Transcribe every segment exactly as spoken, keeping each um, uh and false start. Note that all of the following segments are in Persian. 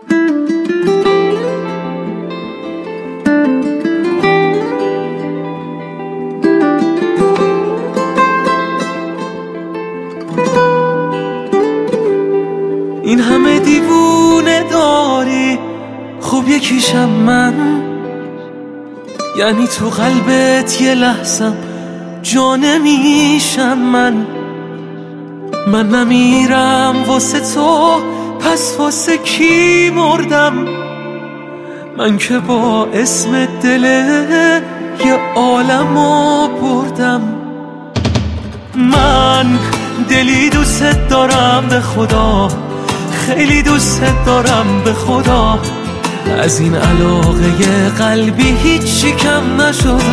این همه دیوونه داری، خب یکیشم من. یعنی تو قلبت یه لحظم جا نمیشم من. من نمیرم واسه تو، پس واسه کی مردم؟ من که با اسم دل یه عالمو بردم. من دلی دوست دارم به خدا، خیلی دوست دارم به خدا. از این علاقه قلبی هیچی کم نشد.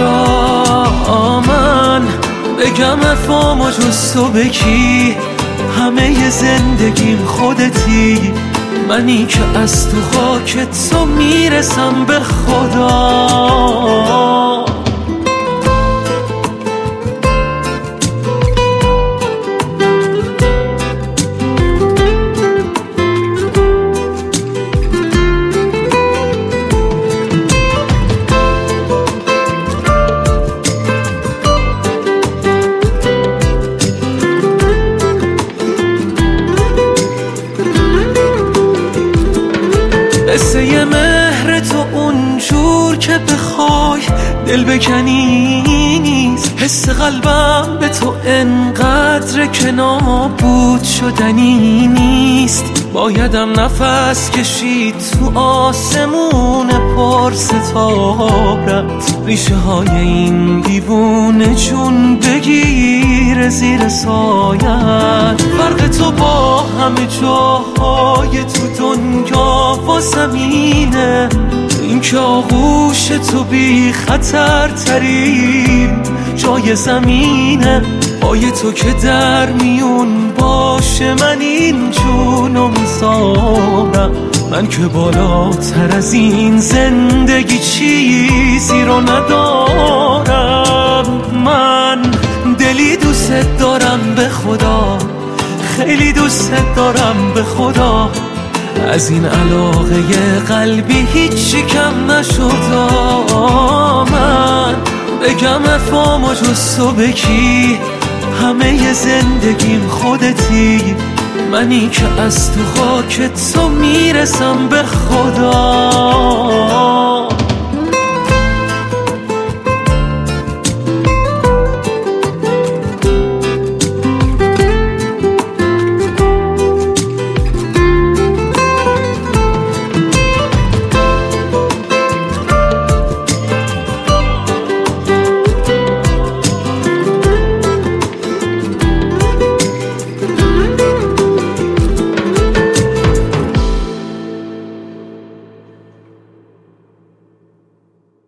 من بگم افام و جز تو به کی؟ همه زندگیم خودتی، منی که از تو خاک تو میرسم به خدا. قصه ی مهر تو اونجور که بخوای دل بکنی نیست. حس قلبم به تو انقدر که نابود شدنی نیست. بایدم نفس کشید تو آسمون پر ستارت، ریشه های این دیوونه جون بگیر زیر سایت. فرق تو با همه جاهای تو دنیا و زمینه، این که آغوش تو بی خطر ترین جای زمینه. پای تو که در میون باشه من این جونو میذارم. من که بالاتر از این زندگی چیزی رو ندارم. من دلی دوست دارم به خدا، خیلی دوست دارم به خدا. از این علاقه قلبی هیچی کم نشد. من بگم افام و جز تو به کی؟ همه زندگیم خودتی، منی که از تو خاک تو میرسم به خدا.